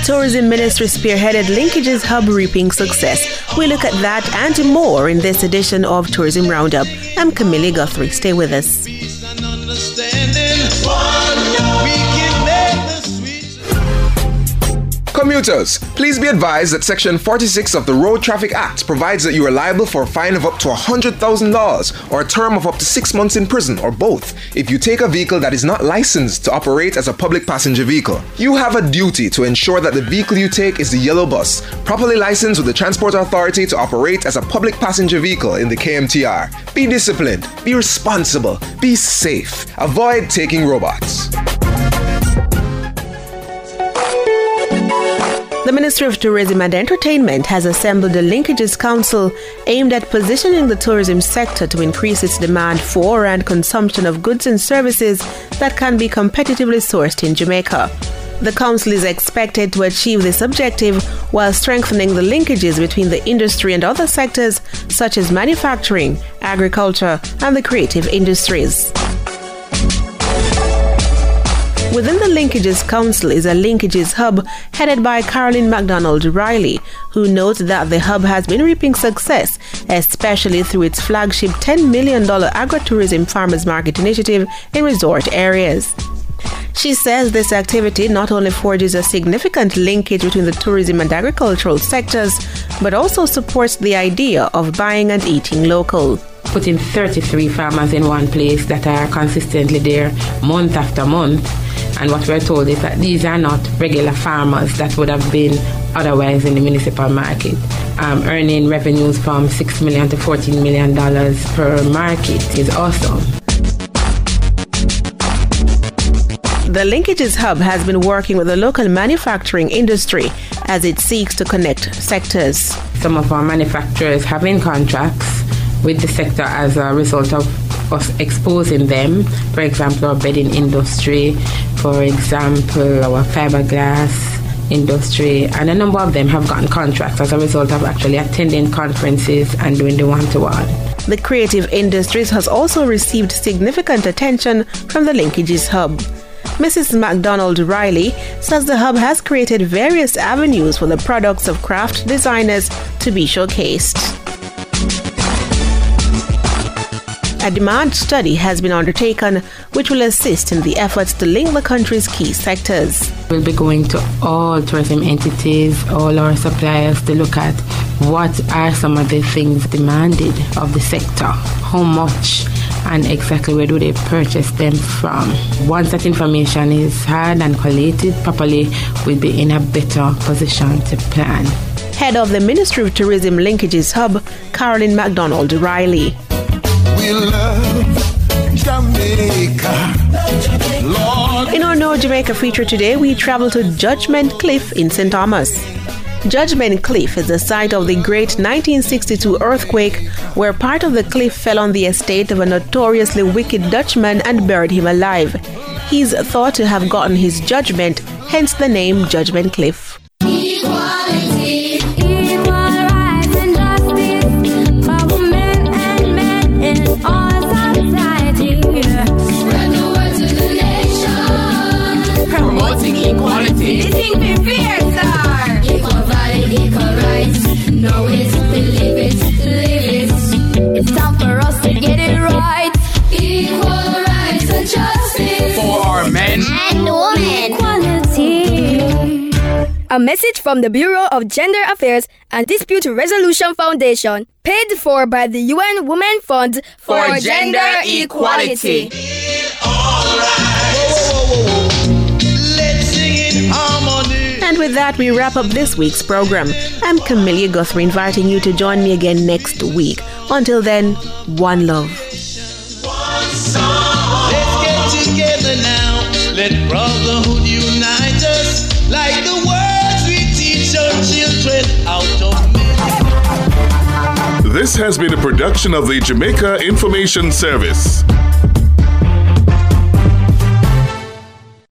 Tourism Ministry spearheaded Linkages Hub reaping success. We look at that and more in this edition of Tourism Roundup. I'm Camille Guthrie. Stay with us. Commuters, please be advised that Section 46 of the Road Traffic Act provides that you are liable for a fine of up to $100,000 or a term of up to 6 months in prison or both if you take a vehicle that is not licensed to operate as a public passenger vehicle. You have a duty to ensure that the vehicle you take is the yellow bus, properly licensed with the Transport Authority to operate as a public passenger vehicle in the KMTR. Be disciplined, be responsible, be safe. Avoid taking robots. The Ministry of Tourism and Entertainment has assembled a Linkages Council aimed at positioning the tourism sector to increase its demand for and consumption of goods and services that can be competitively sourced in Jamaica. The council is expected to achieve this objective while strengthening the linkages between the industry and other sectors such as manufacturing, agriculture, and the creative industries. Within the Linkages Council is a Linkages Hub headed by Caroline MacDonald Riley, who notes that the hub has been reaping success, especially through its flagship $10 million agritourism farmers market initiative in resort areas. She says this activity not only forges a significant linkage between the tourism and agricultural sectors, but also supports the idea of buying and eating local. Putting 33 farmers in one place that are consistently there month after month. And what we're told is that these are not regular farmers that would have been otherwise in the municipal market. Earning revenues from $6 million to $14 million per market is awesome. The Linkages Hub has been working with the local manufacturing industry as it seeks to connect sectors. Some of our manufacturers have in contracts with the sector as a result of us exposing them. For example, our bedding industry, for example, our fiberglass industry, and a number of them have gotten contracts as a result of actually attending conferences and doing the one-to-one. The creative industries has also received significant attention from the Linkages Hub. Mrs. MacDonald Riley says the hub has created various avenues for the products of craft designers to be showcased. A demand study has been undertaken which will assist in the efforts to link the country's key sectors. We'll be going to all tourism entities, all our suppliers to look at what are some of the things demanded of the sector, how much, and exactly where do they purchase them from. Once that information is had and collated properly, we'll be in a better position to plan. Head of the Ministry of Tourism Linkages Hub, Caroline MacDonald Riley. We love Jamaica. Lord. In our Know Jamaica feature today, we travel to Judgment Cliff in St. Thomas. Judgment Cliff is the site of the great 1962 earthquake, where part of the cliff fell on the estate of a notoriously wicked Dutchman and buried him alive. He's thought to have gotten his judgment, hence the name Judgment Cliff. Equality, equal rights and justice for women and men in all society. Spread the word to the nation. Promoting equality. This thing be fierce, sir. Equal value, equal rights. Know it, believe it, live it. It's time for us to get it right. Equal rights and justice for our men and women. Equality. A message from the Bureau of Gender Affairs and Dispute Resolution Foundation, paid for by the UN Women Fund for Gender Equality. Let's sing in harmony. And with that, we wrap up this week's program. I'm Camille Guthrie, inviting you to join me again next week. Until then, one love. One song. Let's get together now. Let brotherhood unite us. Like the words we teach our children out of men. This has been a production of the Jamaica Information Service.